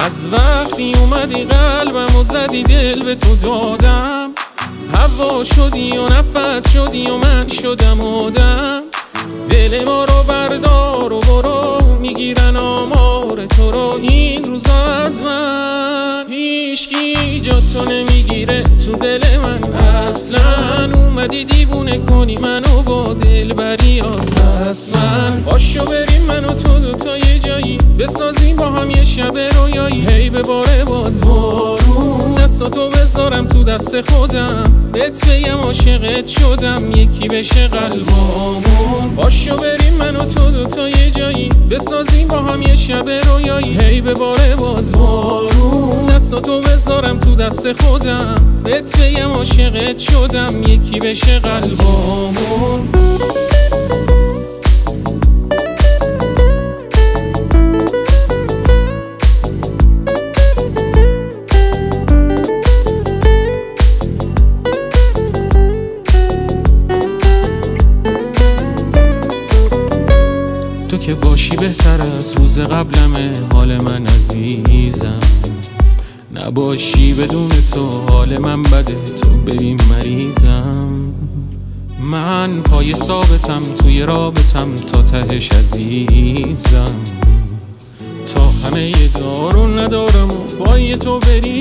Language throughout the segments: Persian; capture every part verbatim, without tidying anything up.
از وقتی اومدی قلبم و زدی دل به تو دادم، هوا شدی و نفس شدی و من شدم آدم. دل ما رو بردار و برو، میگیرن آمار تو رو این روزا از من. هیچکی جا تو نمیگیره تو دل من اصلا، اومدی دیوونه کنی منو با دل بریات. من باشو بریم من و تو دوتا یه جایی، بسازیم با هم یه شب رویایی. هی به باره باز بارون، دستاتو بذارم تو دست خودم، بهت بگم عاشقت شدم، یکی بشه قلبامون. باشو بریم من و تو دوتا یه جایی، بسازیم با هم یه شب رویایی. هی به باره باز بارون، دستاتو بذارم تو دست خودم، بهت بگم عاشقت شدم، یکی بشه قلبامون. تو که باشی بهتر از روز قبلمه، حال من عزیزم. نباشی بدون تو حال من بده، تو ببین مریضم. من پای ثابتم توی رابطم تا تهش عزیزم، تا همه دارو ندارم و پای تو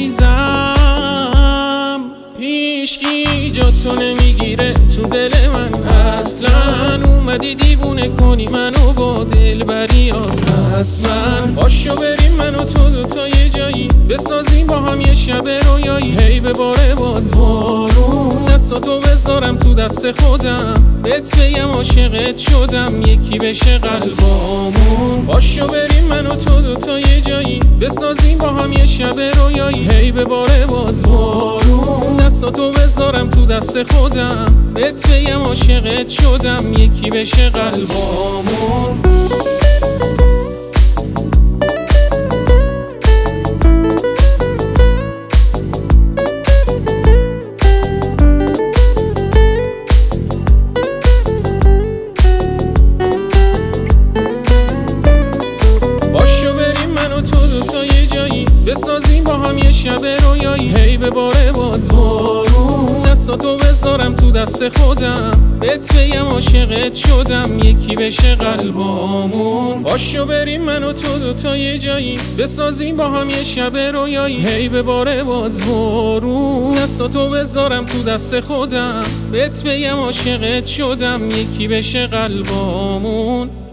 بریزم. هیچکی جا تو نمیگیره تو دل من اصلا، اومدی دیوونه کنی منو با دل بریات. من باشو بریم من و تو دوتا یه جایی، بسازیم با هم یه شب رویایی. هی به باره باز بارون، دستاتو بذارم تو دست خودم، بهت بگم عاشقت شدم، یکی بشه قلبامون. باشو بریم من و تو دوتا یه جایی، بسازیم با هم یه شب رویایی. هی به باره باز بارون، دستاتو بذارم تو دست خودم، بهت بگم عاشقت شدم، یکی بشه قلبامون. بسازیم با هم یه شب رویایی. هی به باره باز بارون، دستاتو بذارم تو دست خودم، بهت بگم عاشقت شدم، یکی بشه قلبامون. باشو بریم من و تو دوتا یه جایی، بسازیم با هم یه شب رویایی. هی به باره باز بارون، دستاتو بذارم تو دست خودم، بهت بگم عاشقت شدم، یکی بشه قلبامون.